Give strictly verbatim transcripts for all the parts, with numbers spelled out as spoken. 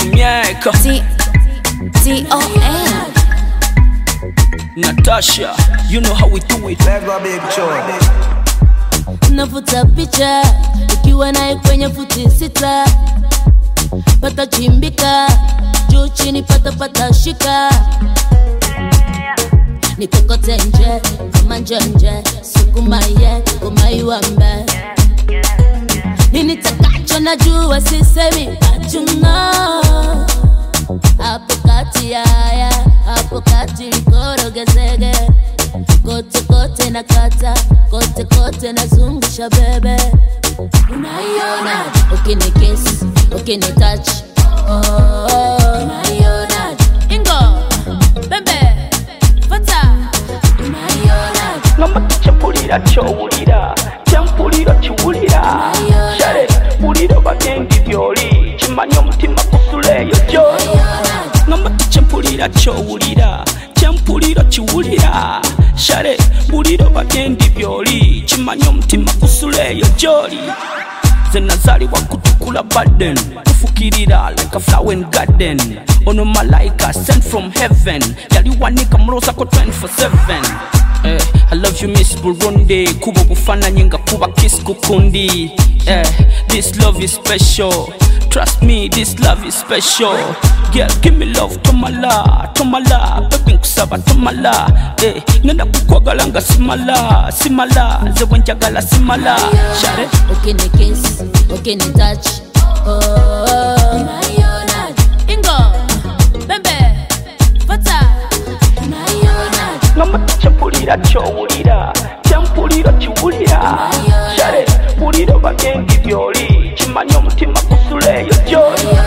Mieka T T O N Natasha, you know how we do it. Lego big chore. Navuta picha ukiwa naye kwenye futi sita, pata chimbika juu chini, pata pata shika, nikokote nje kama njenje, sukuma ye kumaiwambe, nini takacho najua sisemi, but you know hapo kati ya hapo kati likorogezege, kote kote na kata, kote kote na zungusha bebe, unaiona ukini kiss, ukini touch, oh, unaiona ingo bebe fata, unaiona ngamba chapulira chowulira champulira chiwulira shale buliro bagengi byoli chimanya omutima kusuleyo joli ngamba champulira chowulira champulira chiwulira shale buliro bagengi byoli chimanya omutima kusuleyo joli zenazaliwa kutukula baden kufukirira like a flower in garden ono malaika sent from heaven yaliwanika mroza ko twenty-four seven. Eh, I love you Miss Burundi kubo bufana nyinga kuba kiss kukundi. Eh, this love is special, trust me, this love is special. Girl, give me love, tomala, tomala, baby nkusaba tomala. Eh, ngenda kukwagalanga simala, simala, zewe njagala simala. Share ukini kiss, ukini touch, oh, unaiona ingo bebe fata, unaiona ngamba champulira chowulira champulira chiwulira shale buliro bagengi byoli chimanya omutima kusuleyo joli.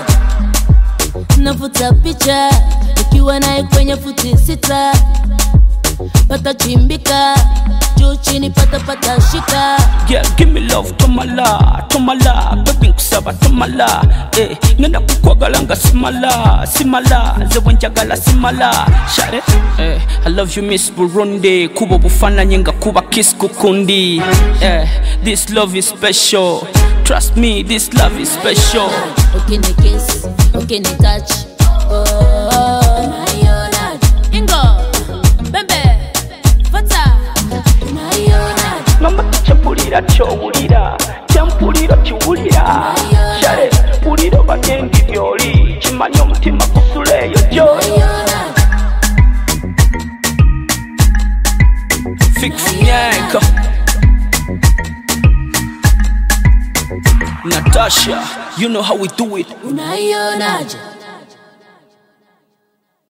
navuta picha ukiwa naye kwenye futi sita, pata chimbika juu chini, pata pata shika, Girl, give me love, tomala, tomala, baby nkusaba tomala. Eh, ngenda kukwagalanga simala, simala, zewe njagala simala. Share, eh, I love you Miss Burundi kubo bufana nyinga kuba kiss kukundi. Eh, this love is special, trust me, this love is special. ukini kiss, ukini touch, oh, unaiona ingo bebe fata, unaiona ngamba chapulira chowulira champulira chiwulira shale buliro bagengi byoli chimanya omutima kusuleyo joli. Fix Mieka Natasha, you know how we do it. unaionaje?